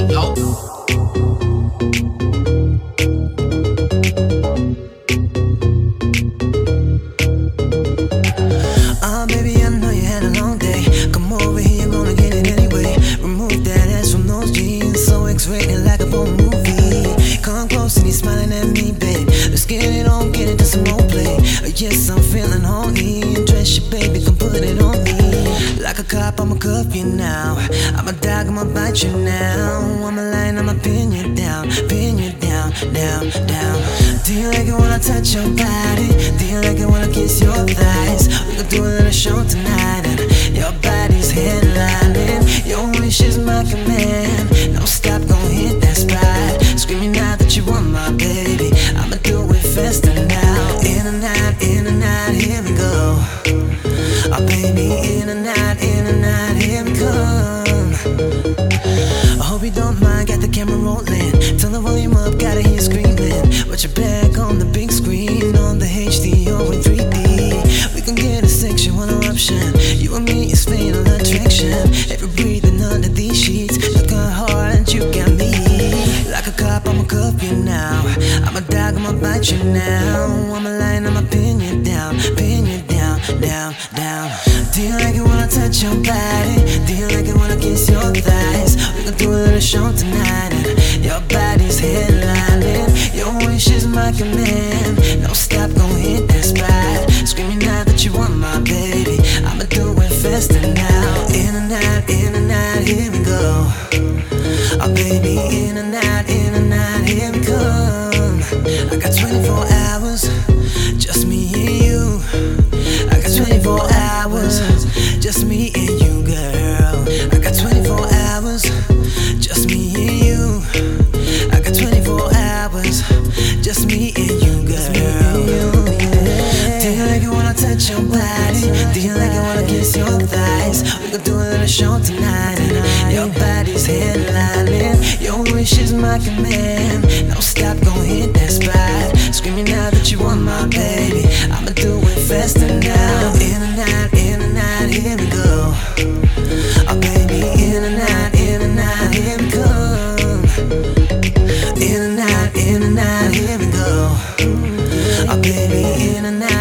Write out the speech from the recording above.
Yo. Baby, I know you had a long day. Come over here, gonna get it anyway. Remove that ass from those jeans, so X-rated like a porn movie. Come close and he's smiling at me, babe. Let's get it on, get into some more play. Yes, I'm feeling horny. Dress you, baby, come put it on me. Like a cop, I'ma cuff you now. I'm a dog, I'ma bite you now. I'm a lion, I'ma pin you down, down, down. Do you like it when I touch your body? Do you like it when I kiss your thighs? We gon' do a little show tonight, and your body's headlining. Your wish is my command. No stop, gon' hit that spot. Screaming out that you want my baby. I'ma do it faster now. In and out, here we go. Oh baby, in and out, here we come. I hope you don't mind, got the camera rolling. Turn the volume up, gotta hear you screaming. Watch your back on the big screen, on the HD or in 3D. We can get a sexual eruption. You and me is fatal attraction. Every breathing under these sheets, looking hard, you got me. Like a cop, I'ma cuff you now. I'm a dog, I'ma bite you now. I'm a lion, I'ma pin you down, down. Do you like it when I touch your body? Do you like it when I kiss your thighs? We gon' do a little show tonight, and your body's headlining. Your wish is my command. No stop, gon' hit that spot. Screaming out that you want my baby. I'ma do it faster now. In and out, here we go. Oh baby, in and out, here we come. I got 24 hours, just me and you. I got 24 hours, just me and you, girl. I got 24 hours, just me and you. I got 24 hours, just me and you, girl. Do you like it when I touch your body? Do you like it when I kiss your thighs? We gon' do a little show tonight, and your body's headlining. Your wish is my command. No stop, gon' hit that spot. Screaming out that you want my baby. I'ma do it faster now. In and out, here we go. Oh baby, in and out, here we come. In and out, here we go. Oh baby, in and out.